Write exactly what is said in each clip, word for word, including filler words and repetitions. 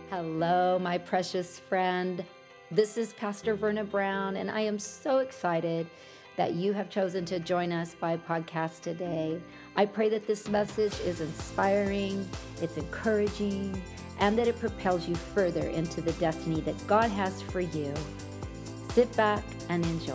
Hello, my precious friend. This is Pastor Verna Brown, and I am so excited that you have chosen to join us by podcast today. I pray that this message is inspiring, it's encouraging, and that it propels you further into the destiny that God has for you. Sit back and enjoy.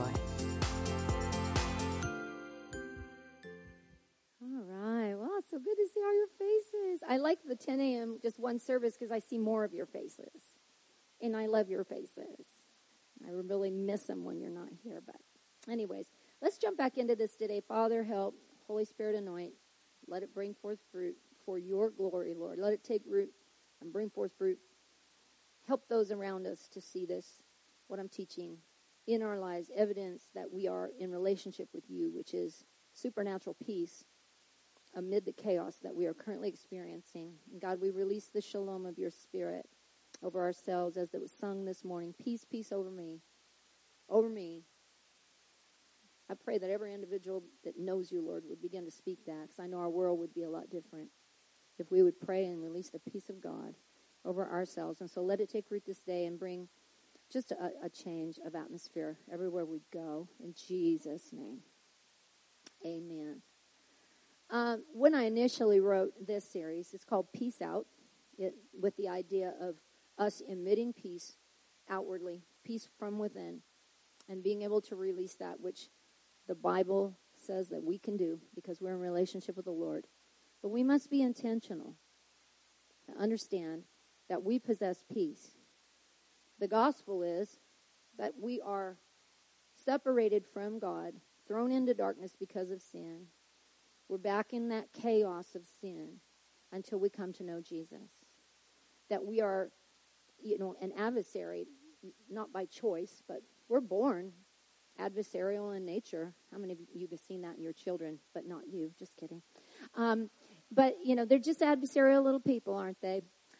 All right. Well, it's so good to see all your faces. I like the ten a.m. just one service because I see more of your faces. And I love your faces. I really miss them when you're not here. But anyways, let's jump back into this today. Father, help. Holy Spirit, anoint. Let it bring forth fruit for your glory, Lord. Let it take root and bring forth fruit. Help those around us to see this, what I'm teaching, in our lives, evidence that we are in relationship with you, which is supernatural peace amid the chaos that we are currently experiencing. And God, we release the shalom of your spirit over ourselves as it was sung this morning. Peace, peace over me, over me. I pray that every individual that knows you, Lord, would begin to speak that, because I know our world would be a lot different if we would pray and release the peace of God over ourselves. And so let it take root this day and bring just a, a change of atmosphere everywhere we go. In Jesus' name, amen. Um, when I initially wrote this series, it's called Peace Out, it, with the idea of us emitting peace outwardly, peace from within, and being able to release that which the Bible says that we can do because we're in relationship with the Lord. But we must be intentional to understand that we possess peace. The gospel is that we are separated from God, thrown into darkness because of sin. We're back in that chaos of sin until we come to know Jesus. That we are, you know, an adversary, not by choice, but we're born adversarial in nature. How many of you have seen that in your children, but not you? Just kidding. Um, but, you know, they're just adversarial little people, aren't they?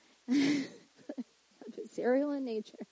Adversarial in nature.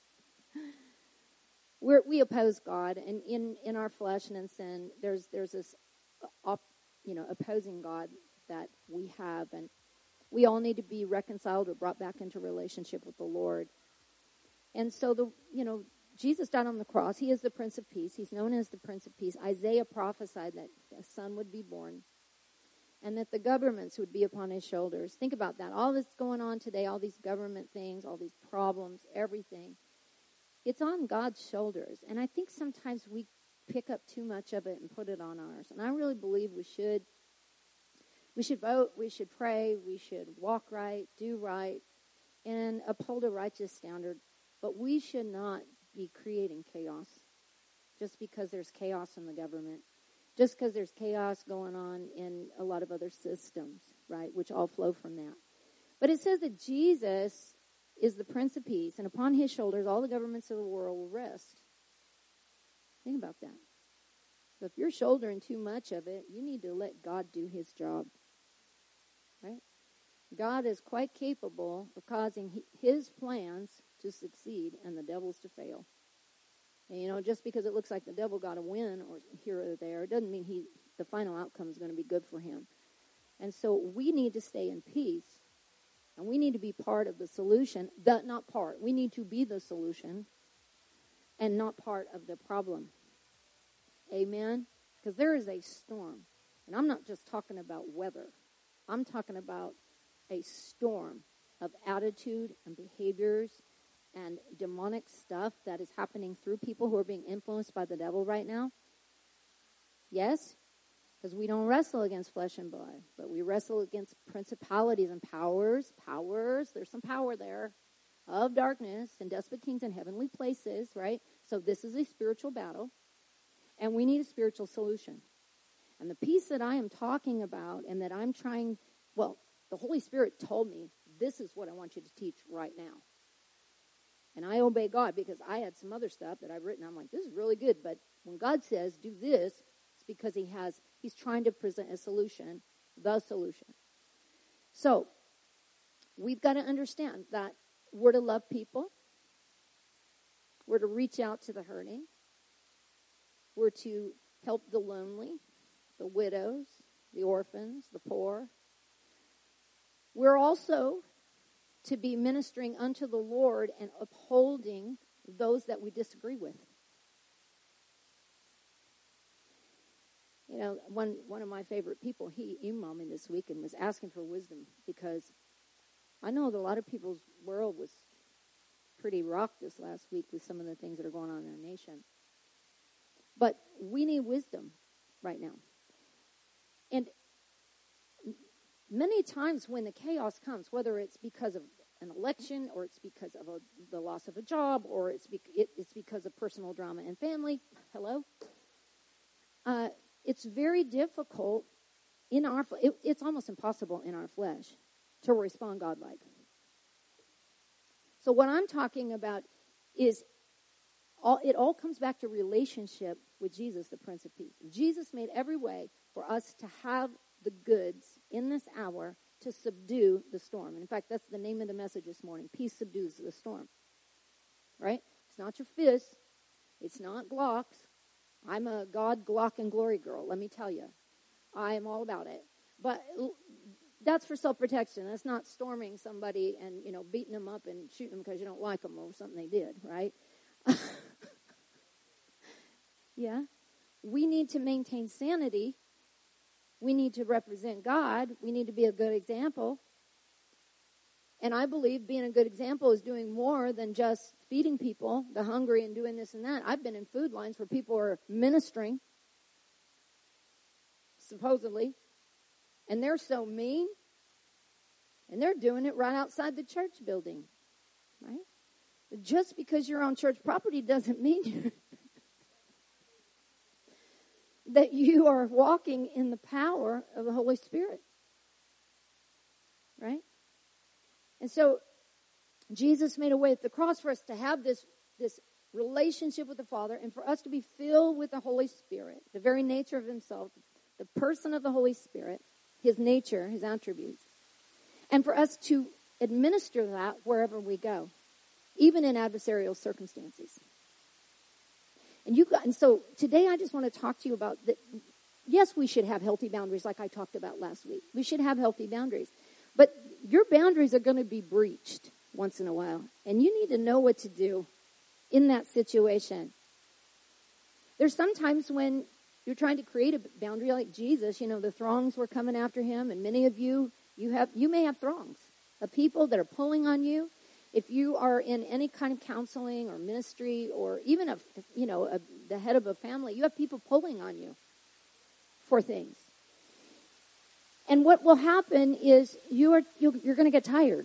We're, we oppose God, and in, in our flesh and in sin, there's there's this op, you know, opposing God that we have, and we all need to be reconciled or brought back into relationship with the Lord. And so, the you know, Jesus died on the cross. He is the Prince of Peace. He's known as the Prince of Peace. Isaiah prophesied that a son would be born and that the governments would be upon his shoulders. Think about that. All this going on today, all these government things, all these problems, everything, it's on God's shoulders. And I think sometimes we pick up too much of it and put it on ours. And I really believe we should. We should vote, we should pray, we should walk right, do right, and uphold a righteous standard. But we should not be creating chaos just because there's chaos in the government, just because there's chaos going on in a lot of other systems, right, which all flow from that. But it says that Jesus is the Prince of Peace, and upon his shoulders all the governments of the world will rest. Think about that. So if you're shouldering too much of it, you need to let God do his job. Right? God is quite capable of causing his plans to succeed and the devil's to fail. And, you know, just because it looks like the devil got a win or here or there, it doesn't mean he the final outcome is going to be good for him. And so we need to stay in peace, and we need to be part of the solution. The, not part. We need to be the solution and not part of the problem. Amen? Because there is a storm. And I'm not just talking about weather. I'm talking about a storm of attitude and behaviors and demonic stuff that is happening through people who are being influenced by the devil right now. Yes? Because we don't wrestle against flesh and blood, but we wrestle against principalities and powers. Powers, there's some power there of darkness and desperate kings in heavenly places, right? So this is a spiritual battle, and we need a spiritual solution. And the peace that I am talking about and that I'm trying, well, the Holy Spirit told me, this is what I want you to teach right now. And I obey God because I had some other stuff that I've written. I'm like, this is really good. But when God says do this, it's because he has, he's trying to present a solution, the solution. So we've got to understand that we're to love people. We're to reach out to the hurting. We're to help the lonely, the widows, the orphans, the poor. We're also to be ministering unto the Lord and upholding those that we disagree with. You know, one one of my favorite people, he emailed me this week and was asking for wisdom, because I know that a lot of people's world was pretty rocked this last week with some of the things that are going on in our nation. But we need wisdom right now. And many times when the chaos comes, whether it's because of an election, or it's because of a, the loss of a job, or it's, be, it, it's because of personal drama and family, hello? Uh, it's very difficult in our, it, it's almost impossible in our flesh to respond godlike. So what I'm talking about is, all, it all comes back to relationship with Jesus, the Prince of Peace. Jesus made every way for us to have the goods in this hour to subdue the storm. And in fact, that's the name of the message this morning. Peace subdues the storm. Right? It's not your fists. It's not Glocks. I'm a God, Glock, and glory girl, let me tell you. I am all about it. But that's for self-protection. That's not storming somebody and, you know, beating them up and shooting them because you don't like them or something they did, right? Yeah. We need to maintain sanity. We need to represent God. We need to be a good example. And I believe being a good example is doing more than just feeding people, the hungry, and doing this and that. I've been in food lines where people are ministering, supposedly, and they're so mean, and they're doing it right outside the church building, right? But just because you're on church property doesn't mean you're that you are walking in the power of the Holy Spirit, right? And so Jesus made a way at the cross for us to have this, this relationship with the Father, and for us to be filled with the Holy Spirit, the very nature of himself, the person of the Holy Spirit, his nature, his attributes, and for us to administer that wherever we go, even in adversarial circumstances. And you got, and so today I just want to talk to you about that. Yes, we should have healthy boundaries like I talked about last week. We should have healthy boundaries. But your boundaries are going to be breached once in a while. And you need to know what to do in that situation. There's sometimes when you're trying to create a boundary like Jesus, you know, the throngs were coming after him. And many of you, you have, you may have throngs of people that are pulling on you. If you are in any kind of counseling or ministry, or even a, you know, a, the head of a family, you have people pulling on you for things. And what will happen is you are you're, you're going to get tired.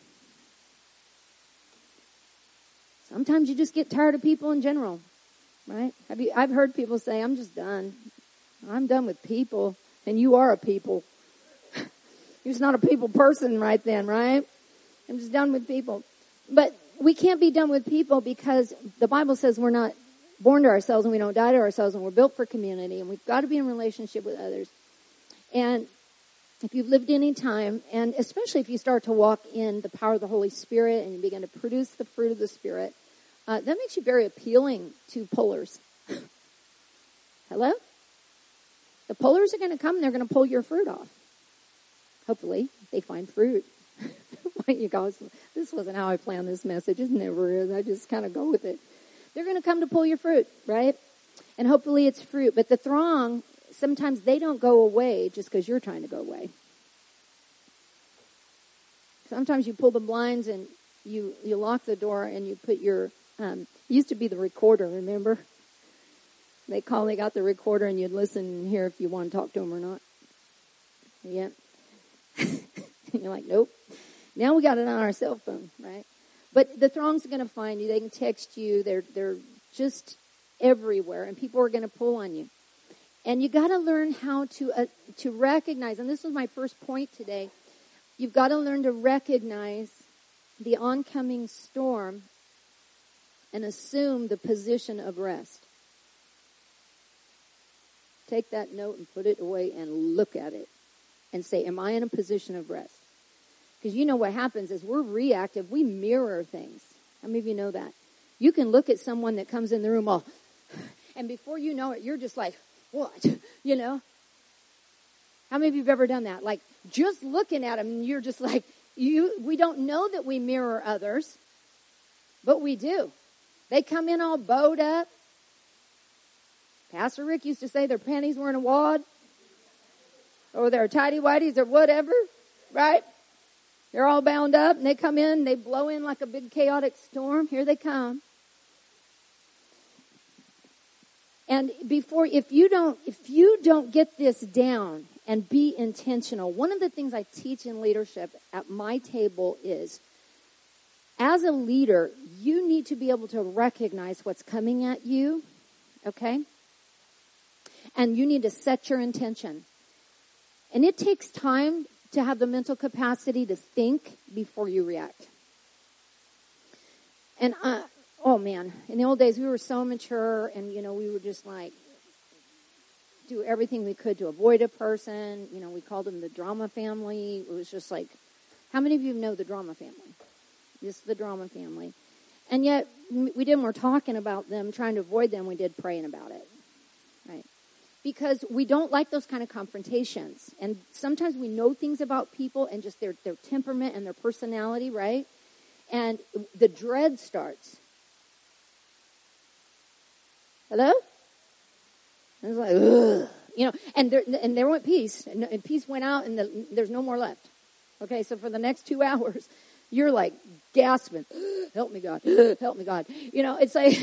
Sometimes you just get tired of people in general, right? Have you, I've heard people say, "I'm just done. I'm done with people," and you are a people. You're just not a people person, right then, right? I'm just done with people. But we can't be done with people, because the Bible says we're not born to ourselves and we don't die to ourselves, and we're built for community, and we've got to be in relationship with others. And if you've lived any time, and especially if you start to walk in the power of the Holy Spirit and you begin to produce the fruit of the Spirit, uh, that makes you very appealing to pullers. Hello? The pullers are going to come and they're going to pull your fruit off. Hopefully, they find fruit. You guys, this wasn't how I planned this message. It never is. I just kind of go with it. They're going to come to pull your fruit, right? And hopefully it's fruit. But the throng, sometimes they don't go away just because you're trying to go away. Sometimes you pull the blinds and you, you lock the door and you put your, um, it used to be the recorder, remember? They call, they got the recorder and you'd listen and hear if you want to talk to them or not. Yeah. You're like, nope. Now we got it on our cell phone, right? But the throngs are going to find you. They can text you. They're they're just everywhere, and people are going to pull on you. And you got to learn how to uh, to recognize. And this was my first point today. You've got to learn to recognize the oncoming storm and assume the position of rest. Take that note and put it away and look at it and say, am I in a position of rest? Because you know what happens is we're reactive. We mirror things. How many of you know that? You can look at someone that comes in the room all, and before you know it, you're just like, what? You know? How many of you have ever done that? Like, just looking at them, and you're just like, You, we don't know that we mirror others, but we do. They come in all bowed up. Pastor Rick used to say their panties were in a wad, or their tighty-whities or whatever, right? They're all bound up, and they come in, they blow in like a big chaotic storm. Here they come. And before, if you don't, if you don't get this down and be intentional, one of the things I teach in leadership at my table is, as a leader, you need to be able to recognize what's coming at you, okay? And you need to set your intention. And it takes time to have the mental capacity to think before you react. And I, oh man, in the old days we were so mature, and you know, we were just like do everything we could to avoid a person. You know, we called them the drama family. It was just like, how many of you know the drama family? This is the drama family. And yet we didn't, we're talking about them, trying to avoid them. We did praying about it, right? Because we don't like those kind of confrontations. And sometimes we know things about people and just their, their temperament and their personality, right? And the dread starts. Hello? And it's like, ugh. You know, and there, and there went peace. And, and peace went out, and the, there's no more left. Okay, so for the next two hours, you're like gasping, help me, God, help me, God. You know, it's like...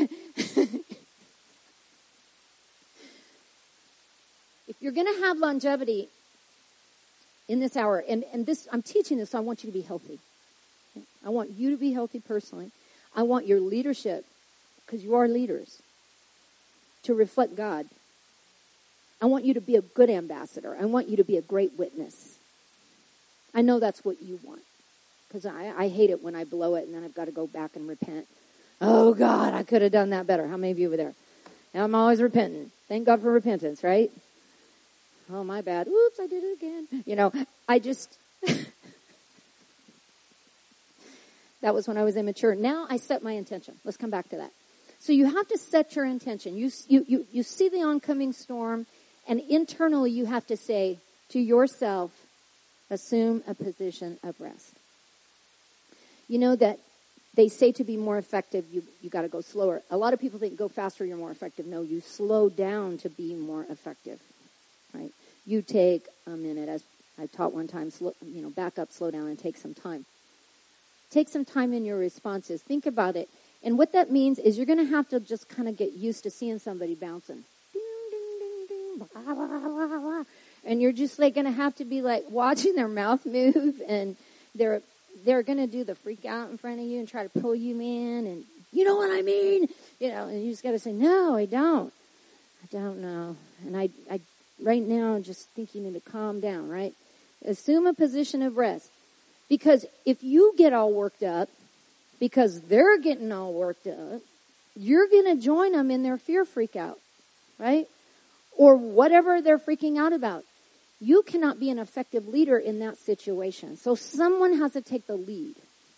If you're going to have longevity in this hour, and, and this, I'm teaching this, so I want you to be healthy. I want you to be healthy personally. I want your leadership, because you are leaders, to reflect God. I want you to be a good ambassador. I want you to be a great witness. I know that's what you want, because I, I hate it when I blow it and then I've got to go back and repent. Oh, God, I could have done that better. How many of you were there? And I'm always repenting. Thank God for repentance, right? Oh, my bad. Oops, I did it again. You know, I just, that was when I was immature. Now I set my intention. Let's come back to that. So you have to set your intention. You, you, you, you see the oncoming storm, and internally you have to say to yourself, assume a position of rest. You know that they say to be more effective, you, you got to go slower. A lot of people think go faster, you're more effective. No, you slow down to be more effective. Right? You take a minute, as I taught one time, slow, you know, back up, slow down, and take some time. Take some time in your responses. Think about it. And what that means is you're going to have to just kind of get used to seeing somebody bouncing. Ding, ding, ding, ding, blah, blah, blah, blah. And you're just like going to have to be like watching their mouth move, and they're they're going to do the freak out in front of you and try to pull you in, and you know what I mean? You know, and you just got to say, no, I don't. I don't know. And I, I right now, I'm just thinking you need to calm down, right? Assume a position of rest. Because if you get all worked up, because they're getting all worked up, you're going to join them in their fear freak out, right? Or whatever they're freaking out about. You cannot be an effective leader in that situation. So someone has to take the lead.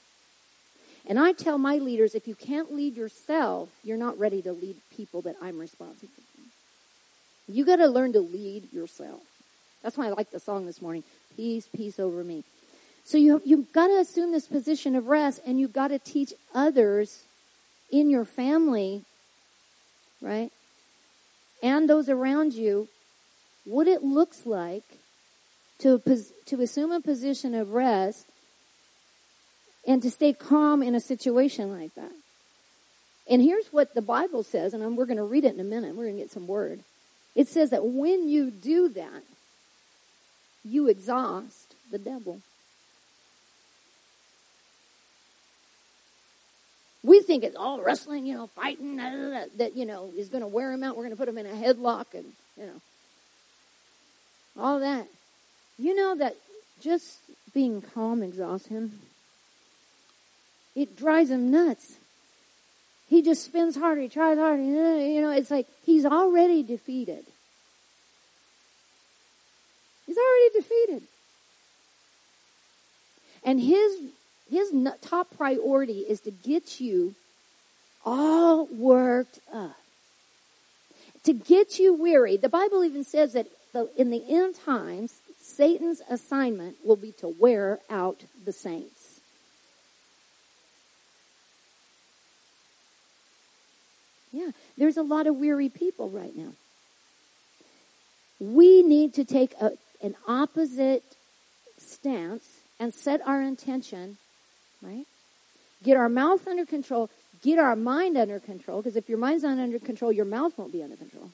And I tell my leaders, if you can't lead yourself, you're not ready to lead people that I'm responsible for. You got to learn to lead yourself. That's why I like the song this morning, Peace, Peace Over Me. So you, you've got to assume this position of rest, and you've got to teach others in your family, right, and those around you, what it looks like to, to assume a position of rest and to stay calm in a situation like that. And here's what the Bible says, and we're going to read it in a minute. We're going to get some word. It says that when you do that, you exhaust the devil. We think it's all wrestling, you know, fighting, blah, blah, blah, that, you know, is going to wear him out. We're going to put him in a headlock and, you know, all that. You know that just being calm exhausts him. It drives him nuts. He just spins harder. He tries harder. You know, it's like he's already defeated. He's already defeated. And his his top priority is to get you all worked up. To get you weary. The Bible even says that in the end times, Satan's assignment will be to wear out the saints. Yeah, there's a lot of weary people right now. We need to take a, an opposite stance and set our intention, right? Get our mouth under control, get our mind under control, because if your mind's not under control, your mouth won't be under control.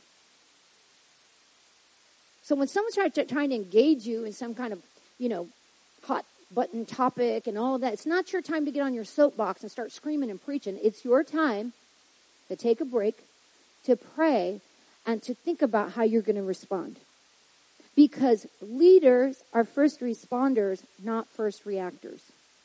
So when someone's trying to, trying to engage you in some kind of, you know, hot button topic and all of that, it's not your time to get on your soapbox and start screaming and preaching. It's your time to take a break, to pray, and to think about how you're going to respond. Because leaders are first responders, not first reactors.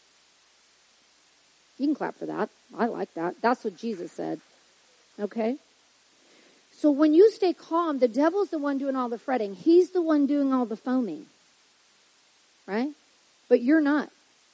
You can clap for that. I like that. That's what Jesus said. Okay? So when you stay calm, the devil's the one doing all the fretting. He's the one doing all the foaming. Right? But you're not.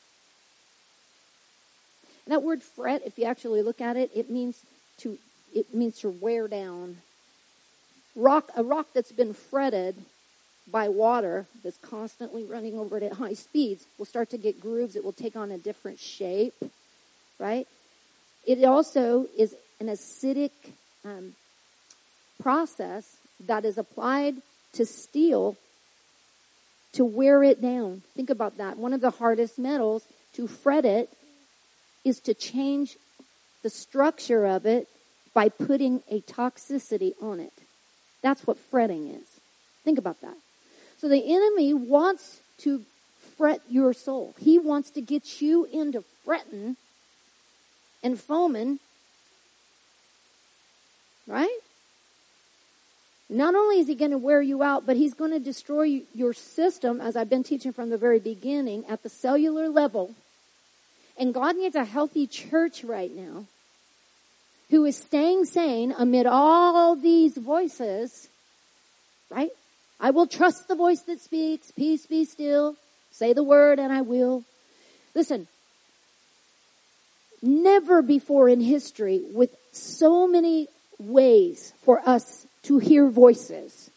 That word fret, if you actually look at it, it means to it means to wear down. Rock a rock that's been fretted by water, that's constantly running over it at high speeds, will start to get grooves. It will take on a different shape. Right? It also is an acidic um, process that is applied to steel to wear it down. Think about that. One of the hardest metals to fret it is to change the structure of it by putting a toxicity on it. That's what fretting is. Think about that. So the enemy wants to fret your soul. He wants to get you into fretting and foaming, right? Not only is he going to wear you out, but he's going to destroy your system, as I've been teaching from the very beginning, at the cellular level. And God needs a healthy church right now who is staying sane amid all these voices, right? I will trust the voice that speaks. Peace, be still. Say the word and I will. Listen, never before in history with so many ways for us to hear voices.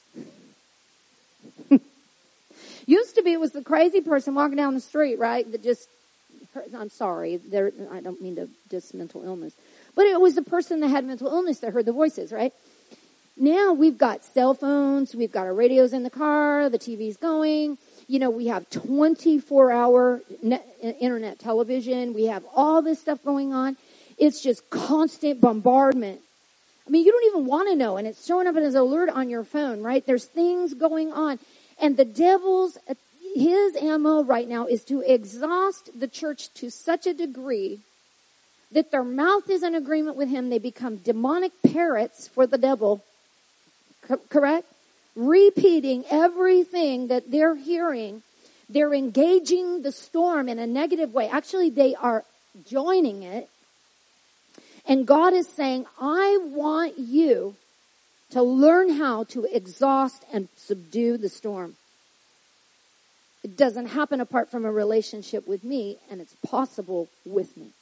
Used to be it was the crazy person walking down the street, right? That just, I'm sorry, there, I don't mean to diss mental illness. But it was the person that had mental illness that heard the voices, right? Now we've got cell phones, we've got our radios in the car, the T V's going. You know, we have twenty-four hour net, internet television. We have all this stuff going on. It's just constant bombardment. I mean, you don't even want to know, and it's showing up as an alert on your phone, right? There's things going on. And the devil's, his ammo right now is to exhaust the church to such a degree that their mouth is in agreement with him. They become demonic parrots for the devil. Co- correct? Repeating everything that they're hearing. They're engaging the storm in a negative way. Actually, they are joining it. And God is saying, I want you to learn how to exhaust and subdue the storm. It doesn't happen apart from a relationship with me, and it's possible with me.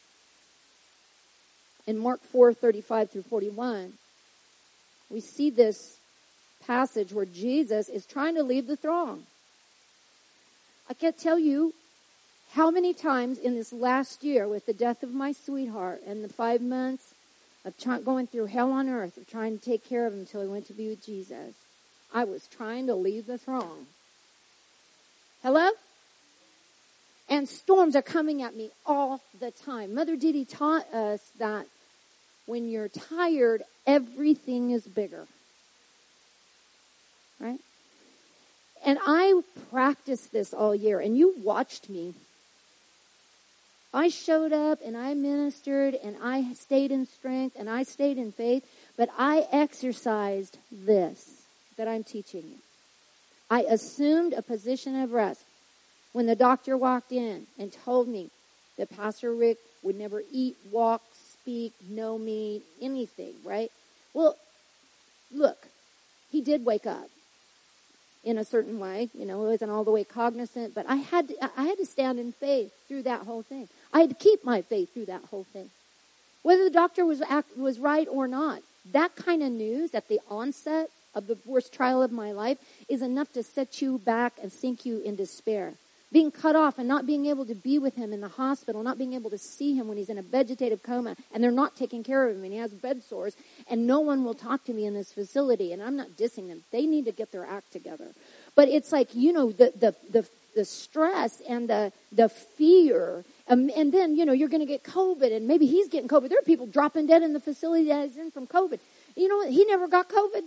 In Mark four, thirty-five through forty-one, we see this passage where Jesus is trying to lead the throng. I can't tell you how many times in this last year, with the death of my sweetheart and the five months of try- going through hell on earth, of trying to take care of him until he went to be with Jesus, I was trying to lead the throng. Hello? And storms are coming at me all the time. Mother Didi taught us that when you're tired, everything is bigger. Right? And I practiced this all year, and you watched me. I showed up, and I ministered, and I stayed in strength, and I stayed in faith, but I exercised this that I'm teaching you. I assumed a position of rest. When the doctor walked in and told me that Pastor Rick would never eat, walk, speak, no meat, anything, right? Well, look, he did wake up in a certain way. You know, he wasn't all the way cognizant, but I had to, I had to stand in faith through that whole thing. I had to keep my faith through that whole thing. Whether the doctor was act, was right or not, that kind of news at the onset of the worst trial of my life is enough to set you back and sink you in despair. Being cut off and not being able to be with him in the hospital, not being able to see him when he's in a vegetative coma, and they're not taking care of him, and he has bed sores, and no one will talk to me in this facility, and I'm not dissing them. They need to get their act together. But it's like, you know, the the the, the stress and the the fear, um, and then, you know, you're going to get COVID, and maybe he's getting COVID. There are people dropping dead in the facility that he's in from COVID. You know what? He never got COVID.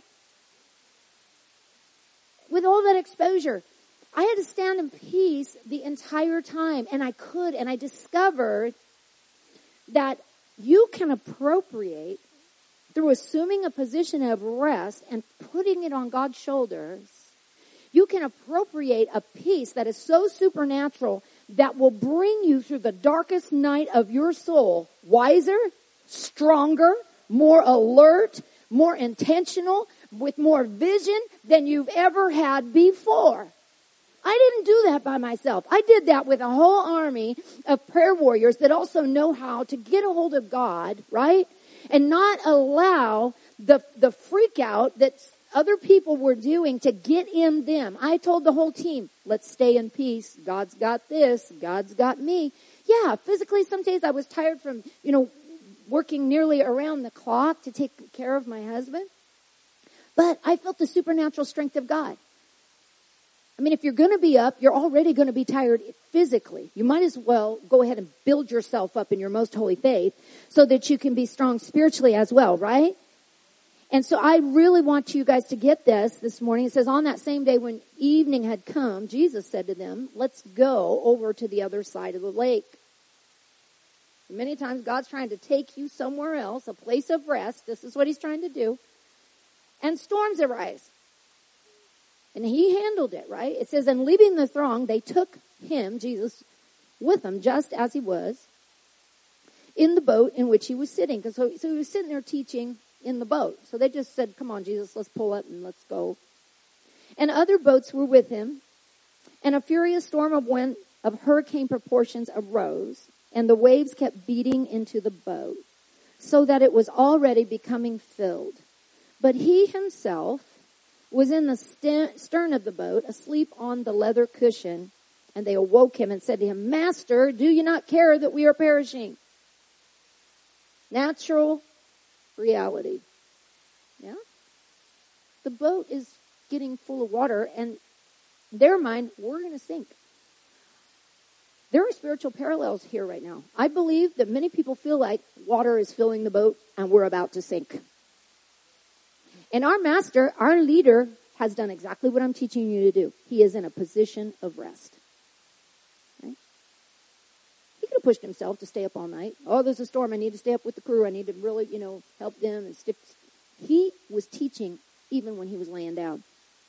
With all that exposure, I had to stand in peace the entire time, and I could, and I discovered that you can appropriate through assuming a position of rest and putting it on God's shoulders. You can appropriate a peace that is so supernatural that will bring you through the darkest night of your soul wiser, stronger, more alert, more intentional, with more vision than you've ever had before. I didn't do that by myself. I did that with a whole army of prayer warriors that also know how to get a hold of God, right? And not allow the the freak out that other people were doing to get in them. I told the whole team, let's stay in peace. God's got this. God's got me. Yeah, physically some days I was tired from, you know, working nearly around the clock to take care of my husband. But I felt the supernatural strength of God. I mean, if you're going to be up, you're already going to be tired physically. You might as well go ahead and build yourself up in your most holy faith so that you can be strong spiritually as well, right? And so I really want you guys to get this this morning. It says, on that same day when evening had come, Jesus said to them, let's go over to the other side of the lake. Many times God's trying to take you somewhere else, a place of rest. This is what he's trying to do. And storms arise. And he handled it, right? It says, and leaving the throng, they took him, Jesus, with them, just as he was, in the boat in which he was sitting. Because so, so he was sitting there teaching in the boat. So they just said, come on, Jesus, let's pull up and let's go. And other boats were with him. And a furious storm of wind of hurricane proportions arose. And the waves kept beating into the boat, so that it was already becoming filled. But he himself was in the stern of the boat, asleep on the leather cushion, and they awoke him and said to him, Master, do you not care that we are perishing? Natural reality. Yeah? The boat is getting full of water, and in their mind, we're going to sink. There are spiritual parallels here right now. I believe that many people feel like water is filling the boat, and we're about to sink. And our master, our leader, has done exactly what I'm teaching you to do. He is in a position of rest. Right? He could have pushed himself to stay up all night. Oh, there's a storm. I need to stay up with the crew. I need to really, you know, help them. And stick. He was teaching even when he was laying down.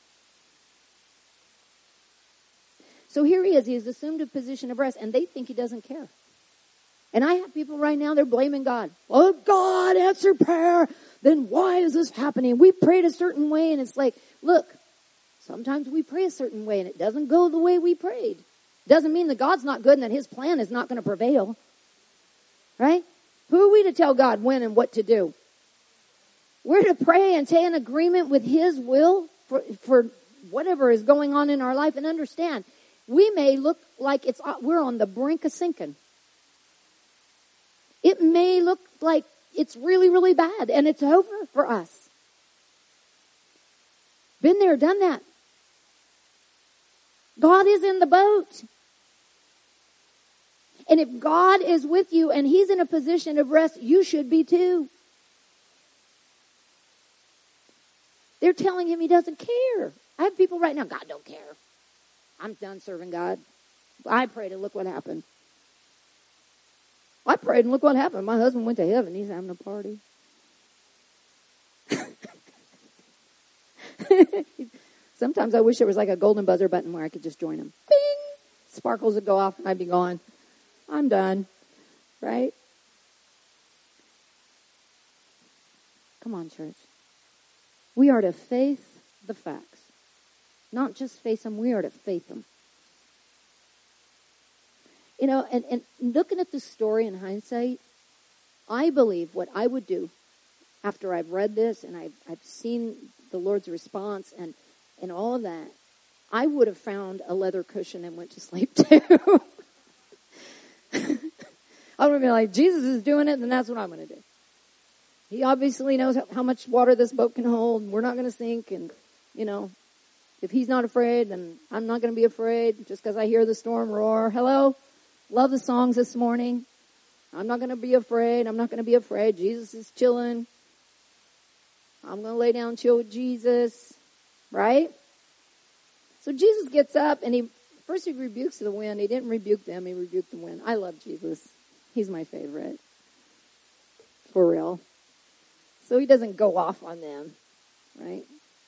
So here he is. He has assumed a position of rest, and they think he doesn't care. And I have people right now, they're blaming God. Oh, God, answer prayer. Then why is this happening? We prayed a certain way, and it's like, look, sometimes we pray a certain way, and it doesn't go the way we prayed. Doesn't mean that God's not good and that his plan is not going to prevail. Right? Who are we to tell God when and what to do? We're to pray and stay in agreement with his will for, for whatever is going on in our life, and understand, we may look like it's we're on the brink of sinking. It may look like it's really, really bad, and it's over for us. Been there, done that. God is in the boat. And if God is with you and he's in a position of rest, you should be too. They're telling him he doesn't care. I have people right now, God don't care. I'm done serving God. I prayed and look what happened. I prayed and look what happened. My husband went to heaven. He's having a party. Sometimes I wish there was like a golden buzzer button where I could just join him. Bing! Sparkles would go off and I'd be gone. I'm done. Right? Come on, church. We are to faith the facts. Not just face them, we are to faith them. You know, and, and looking at this story in hindsight, I believe what I would do after I've read this and I've, I've seen the Lord's response and, and all of that, I would have found a leather cushion and went to sleep too. I would have been like, Jesus is doing it, then that's what I'm going to do. He obviously knows how, how much water this boat can hold. We're not going to sink. And, you know, if he's not afraid, then I'm not going to be afraid just because I hear the storm roar. Hello? Love the songs this morning. I'm not going to be afraid. I'm not going to be afraid. Jesus is chilling. I'm going to lay down and chill with Jesus. Right? So Jesus gets up and he, first he rebukes the wind. He didn't rebuke them. He rebuked the wind. I love Jesus. He's my favorite. For real. So he doesn't go off on them. Right?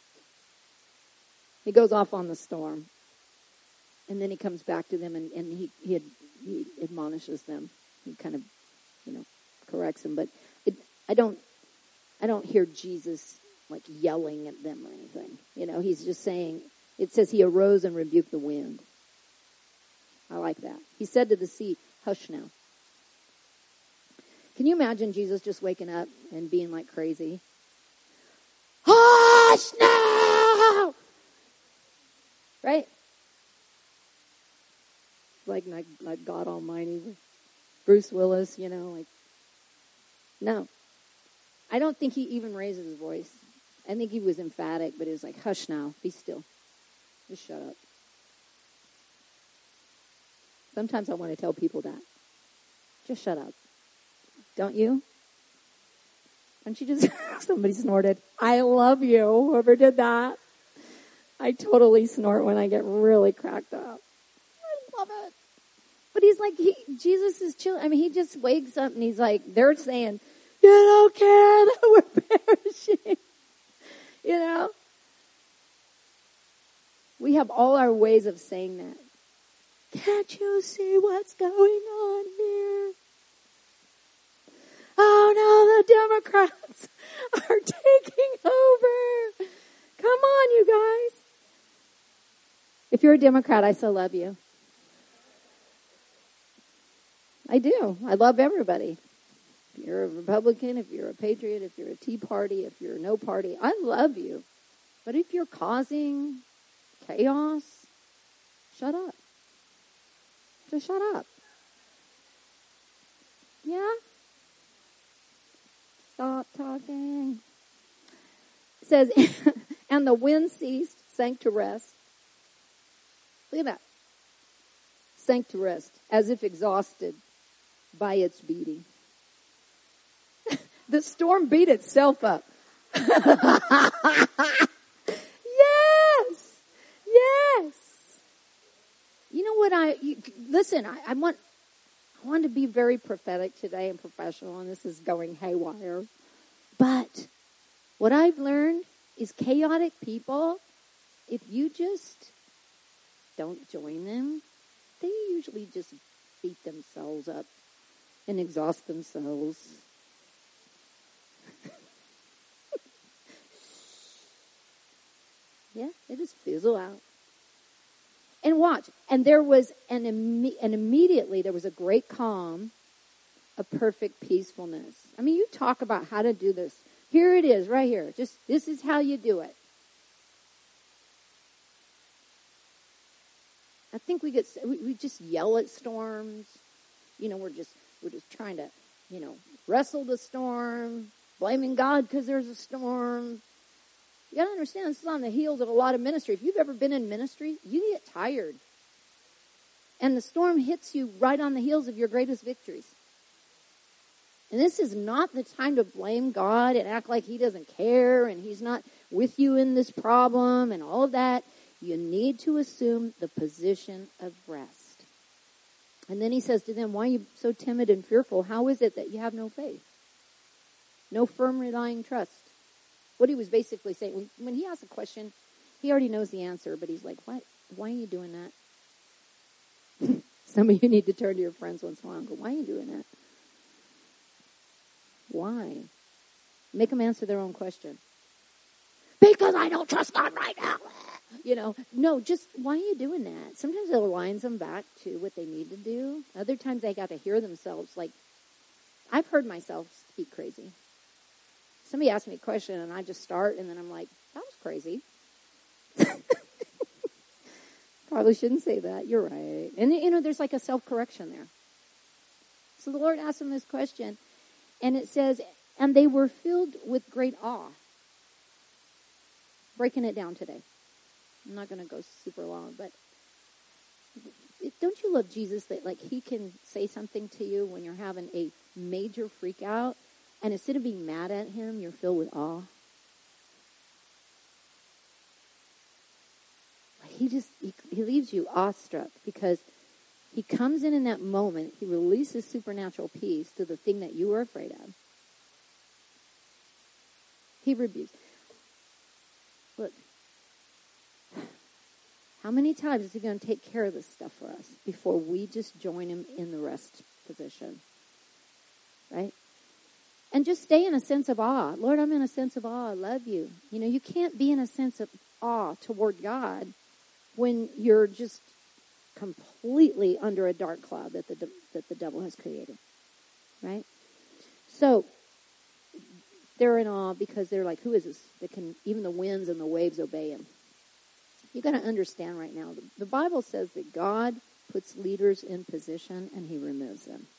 He goes off on the storm. And then he comes back to them and, and he, he, had, he admonishes them. He kind of, you know, corrects them. But it, I don't, I don't hear Jesus like yelling at them or anything. You know, he's just saying, it says he arose and rebuked the wind. I like that. He said to the sea, hush now. Can you imagine Jesus just waking up and being like crazy? Hush now! Right? Like, like, like God Almighty. Bruce Willis, you know, like. No. I don't think he even raises his voice. I think he was emphatic, but he was like, hush now, be still. Just shut up. Sometimes I want to tell people that. Just shut up. Don't you? Don't you just, somebody snorted. I love you, whoever did that. I totally snort when I get really cracked up. I love it. But he's like, he, Jesus is chilling. I mean, he just wakes up and he's like, they're saying, you don't care that we're perishing. You know? We have all our ways of saying that. Can't you see what's going on here? Oh no, the Democrats are taking over. Come on, you guys. If you're a Democrat, I so love you. I do. I love everybody. If you're a Republican, if you're a Patriot, if you're a Tea Party, if you're a No Party, I love you. But if you're causing chaos, shut up. Just shut up. Yeah? Stop talking. It says, and the wind ceased, sank to rest. Look at that. Sank to rest, as if exhausted by its beating. The storm beat itself up. Yes! Yes! You know what I, you, listen, I, I want, I want to be very prophetic today and professional, and this is going haywire. But what I've learned is chaotic people, if you just don't join them, they usually just beat themselves up and exhaust themselves. Yeah, they just fizzle out. And watch. And there was an, imme- and immediately there was a great calm, a perfect peacefulness. I mean, you talk about how to do this. Here it is, right here. Just, this is how you do it. I think we get, we, we just yell at storms. You know, we're just, we're just trying to, you know, wrestle the storm, blaming God because there's a storm. You got to understand, this is on the heels of a lot of ministry. If you've ever been in ministry, you get tired. And the storm hits you right on the heels of your greatest victories. And this is not the time to blame God and act like he doesn't care and he's not with you in this problem and all of that. You need to assume the position of rest. And then he says to them, why are you so timid and fearful? How is it that you have no faith? No firm relying trust. What he was basically saying, when, when he asks a question, he already knows the answer, but he's like, what? Why are you doing that? Some of you need to turn to your friends once in a while and go, why are you doing that? Why? Make them answer their own question. Because I don't trust God right now. You know, no, just, why are you doing that? Sometimes it aligns them back to what they need to do. Other times they got to hear themselves. Like, I've heard myself speak crazy. Somebody asks me a question and I just start and then I'm like, that was crazy. Probably shouldn't say that. You're right. And, you know, there's like a self-correction there. So the Lord asked him this question, and it says, and they were filled with great awe. Breaking it down today. I'm not going to go super long, but don't you love Jesus that, like, he can say something to you when you're having a major freak out, and instead of being mad at him, you're filled with awe? He just, he, he leaves you awestruck because he comes in in that moment. He releases supernatural peace to the thing that you were afraid of. He rebukes. Look, how many times is he going to take care of this stuff for us before we just join him in the rest position? Right? And just stay in a sense of awe. Lord, I'm in a sense of awe. I love you. You know, you can't be in a sense of awe toward God when you're just completely under a dark cloud that the de- that the devil has created. Right? So they're in awe because they're like, who is this that can, even the winds and the waves obey him? You got to understand right now, the, the Bible says that God puts leaders in position and he removes them.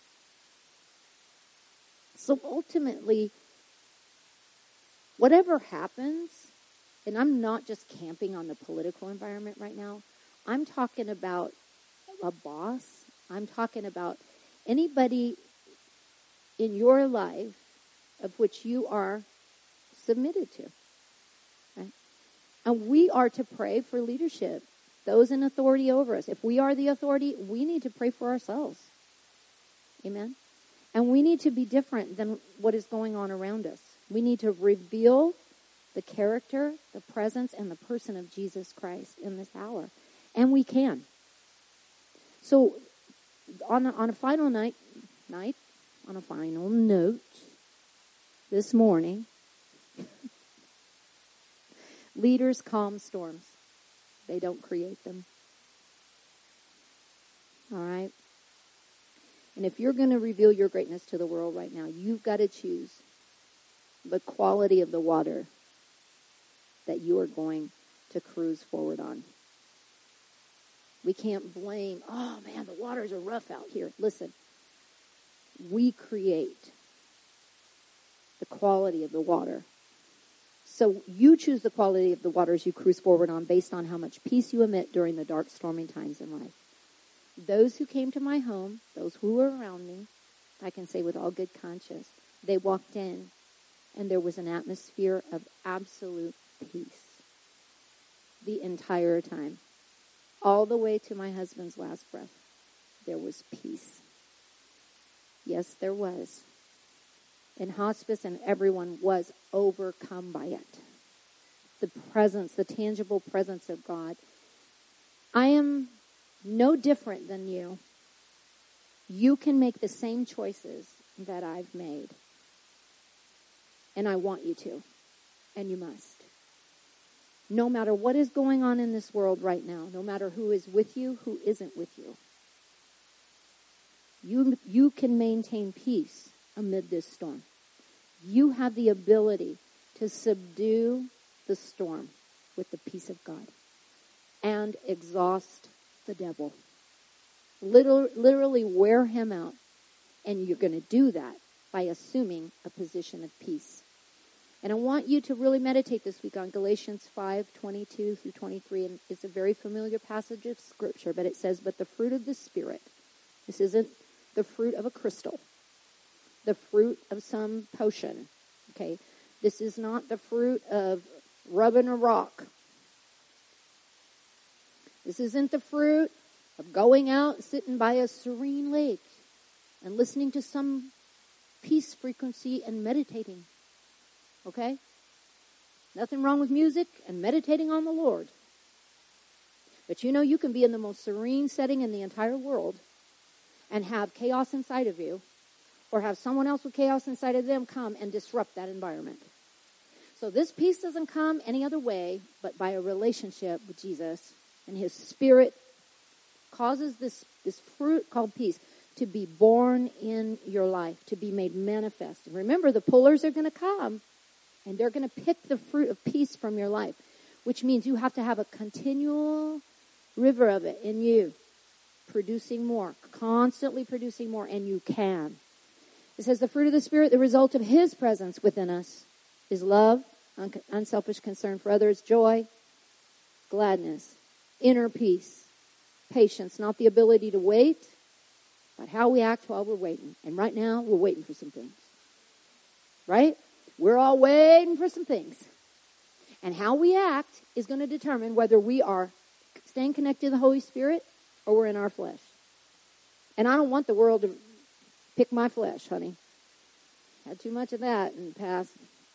So ultimately, whatever happens, and I'm not just camping on the political environment right now, I'm talking about a boss. I'm talking about anybody in your life of which you are submitted to. Right? And we are to pray for leadership, those in authority over us. If we are the authority, we need to pray for ourselves. Amen? And we need to be different than what is going on around us. We need to reveal the character, the presence, and the person of Jesus Christ in this hour. And we can. So, on a, on a final night, night, on a final note, this morning, leaders calm storms. They don't create them. All right? And if you're going to reveal your greatness to the world right now, you've got to choose the quality of the water that you are going to cruise forward on. We can't blame, oh man, the waters are rough out here. Listen, we create the quality of the water. So you choose the quality of the waters you cruise forward on based on how much peace you emit during the dark, storming times in life. Those who came to my home, those who were around me, I can say with all good conscience, they walked in and there was an atmosphere of absolute peace the entire time. All the way to my husband's last breath, there was peace. Yes, there was. In hospice, and everyone was overcome by it. The presence, the tangible presence of God. I am no different than you. You can make the same choices that I've made. And I want you to. And you must. No matter what is going on in this world right now, no matter who is with you, who isn't with you, you, you can maintain peace amid this storm. You have the ability to subdue the storm with the peace of God and exhaust the devil. Literally, literally wear him out. And you're going to do that by assuming a position of peace. And I want you to really meditate this week on Galatians five, twenty-two through twenty-three. And it's a very familiar passage of Scripture, but it says, but the fruit of the Spirit, this isn't the fruit of a crystal, the fruit of some potion, okay? This is not the fruit of rubbing a rock. This isn't the fruit of going out, sitting by a serene lake and listening to some peace frequency and meditating. Okay? Nothing wrong with music and meditating on the Lord. But you know, you can be in the most serene setting in the entire world and have chaos inside of you, or have someone else with chaos inside of them come and disrupt that environment. So this peace doesn't come any other way but by a relationship with Jesus, and his Spirit causes this, this fruit called peace to be born in your life, to be made manifest. And remember, the pullers are going to come. And they're going to pick the fruit of peace from your life, which means you have to have a continual river of it in you, producing more, constantly producing more, and you can. It says the fruit of the Spirit, the result of His presence within us, is love, un- unselfish concern for others, joy, gladness, inner peace, patience, not the ability to wait, but how we act while we're waiting. And right now, we're waiting for some things. Right? We're all waiting for some things. And how we act is going to determine whether we are staying connected to the Holy Spirit or we're in our flesh. And I don't want the world to pick my flesh, honey. Had too much of that in the past.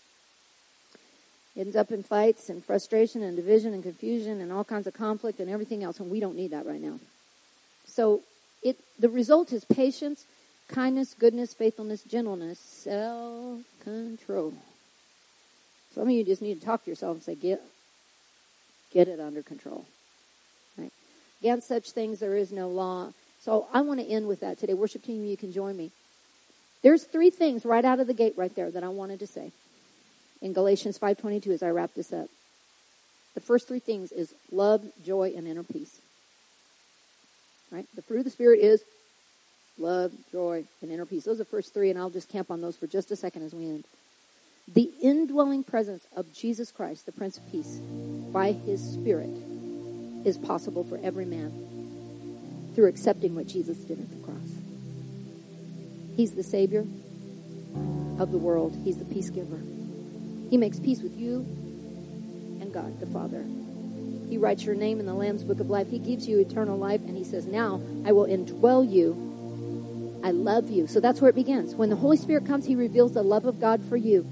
Ends up in fights and frustration and division and confusion and all kinds of conflict and everything else, and we don't need that right now. So it the result is patience, kindness, goodness, faithfulness, gentleness, self-control. Some of you just need to talk to yourself and say, get, get it under control. Right? Against such things there is no law. So I want to end with that today. Worship team, you can join me. There's three things right out of the gate right there that I wanted to say in Galatians five twenty-two as I wrap this up. The first three things is love, joy, and inner peace. Right? The fruit of the Spirit is love, joy, and inner peace. Those are the first three, and I'll just camp on those for just a second as we end. The indwelling presence of Jesus Christ, the Prince of Peace, by His Spirit, is possible for every man through accepting what Jesus did at the cross. He's the Savior of the world. He's the peace giver. He makes peace with you and God, the Father. He writes your name in the Lamb's Book of Life. He gives you eternal life, and He says, now I will indwell you. I love you. So that's where it begins. When the Holy Spirit comes, He reveals the love of God for you.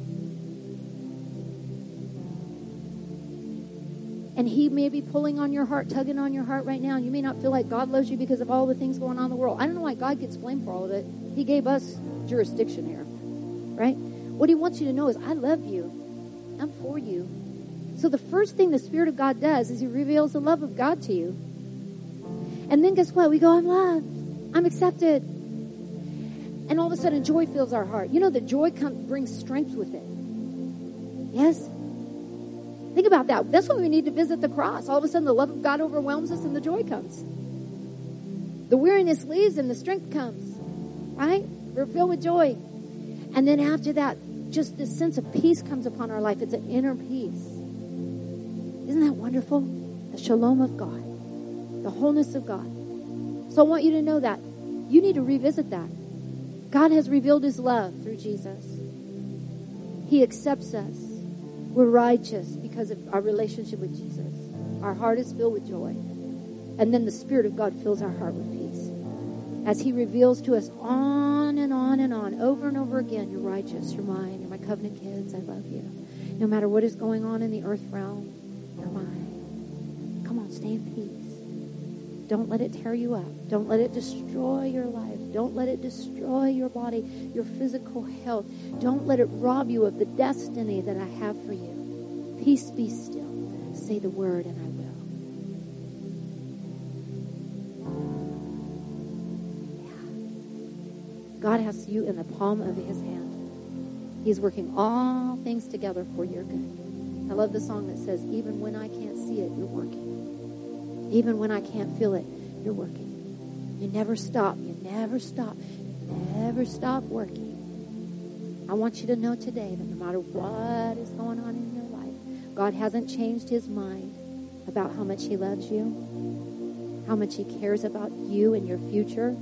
And He may be pulling on your heart, tugging on your heart right now, and you may not feel like God loves you because of all the things going on in the world. I don't know why God gets blamed for all of it. He gave us jurisdiction here, right? What He wants you to know is, I love you. I'm for you. So the first thing the Spirit of God does is He reveals the love of God to you. And then guess what? We go, I'm loved. I'm accepted. And all of a sudden joy fills our heart. You know that joy comes, brings strength with it. Yes? Think about that. That's when we need to visit the cross. All of a sudden the love of God overwhelms us and the joy comes. The weariness leaves and the strength comes. Right? We're filled with joy. And then after that, just this sense of peace comes upon our life. It's an inner peace. Isn't that wonderful? The shalom of God. The wholeness of God. So I want you to know that. You need to revisit that. God has revealed His love through Jesus. He accepts us. We're righteous because of our relationship with Jesus. Our heart is filled with joy. And then the Spirit of God fills our heart with peace. As He reveals to us on and on and on, over and over again, you're righteous, you're mine, you're my covenant kids, I love you. No matter what is going on in the earth realm, you're mine. Come on, stay in peace. Don't let it tear you up. Don't let it destroy your life. Don't let it destroy your body, your physical health. Don't let it rob you of the destiny that I have for you. Peace be still. Say the word and I will. God has you in the palm of His hand. He's working all things together for your good. I love the song that says, even when I can't see it, you're working. Even when I can't feel it, you're working. You never stop. You never stop. You never stop working. I want you to know today that no matter what is going on in your life, God hasn't changed His mind about how much He loves you, how much He cares about you and your future.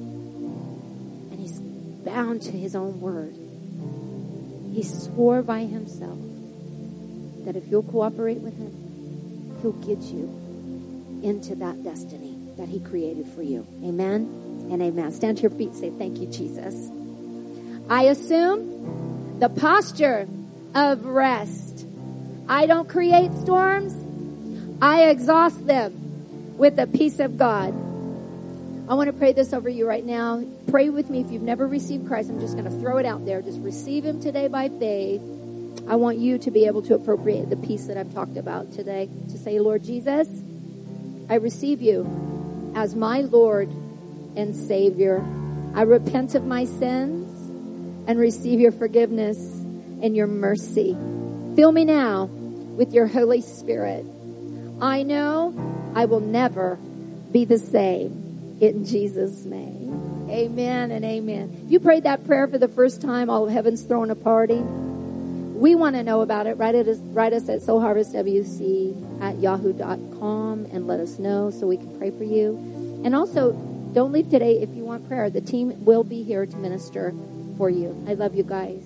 Bound to His own word. He swore by Himself that if you'll cooperate with Him, He'll get you into that destiny that He created for you. Amen and amen. Stand to your feet and say, thank you, Jesus. I assume the posture of rest. I don't create storms. I exhaust them with the peace of God. I want to pray this over you right now. Pray with me if you've never received Christ. I'm just going to throw it out there. Just receive Him today by faith. I want you to be able to appropriate the peace that I've talked about today. To say, Lord Jesus, I receive You as my Lord and Savior. I repent of my sins and receive Your forgiveness and Your mercy. Fill me now with your Holy Spirit. I know I will never be the same. In Jesus' name. Amen and amen. If you prayed that prayer for the first time, all of heaven's throwing a party. We want to know about it. Write us, write us at soul harvest w c at yahoo dot com and let us know so we can pray for you. And also, don't leave today if you want prayer. The team will be here to minister for you. I love you guys.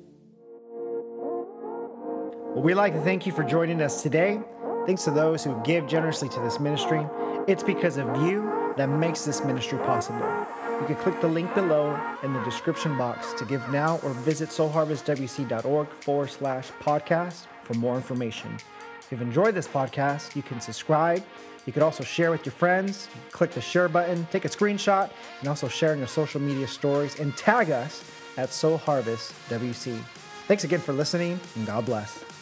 Well, we'd like to thank you for joining us today. Thanks to those who give generously to this ministry. It's because of you that makes this ministry possible. You can click the link below in the description box to give now or visit soul harvest w c dot org forward slash podcast for more information. If you've enjoyed this podcast, you can subscribe. You could also share with your friends. Click the share button, take a screenshot, and also share in your social media stories and tag us at Soul Harvest W C. Thanks again for listening, and God bless.